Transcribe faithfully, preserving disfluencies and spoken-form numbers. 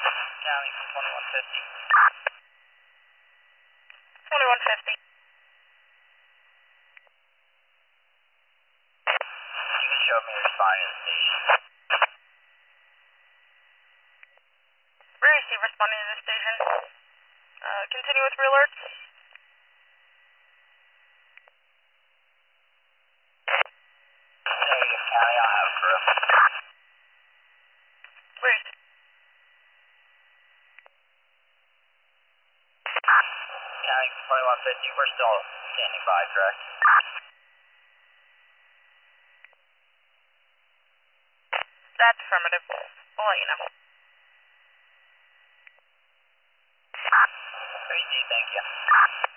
County twenty-one fifty. twenty-one fifty. You can show me responding to the station. We receive responding to the station. Uh, continue with re-alerts. Negative, County, I'll have a crew. Please. County twenty-one fifty, we're still standing by, correct? That's affirmative. We'll let you know. three G, thank you.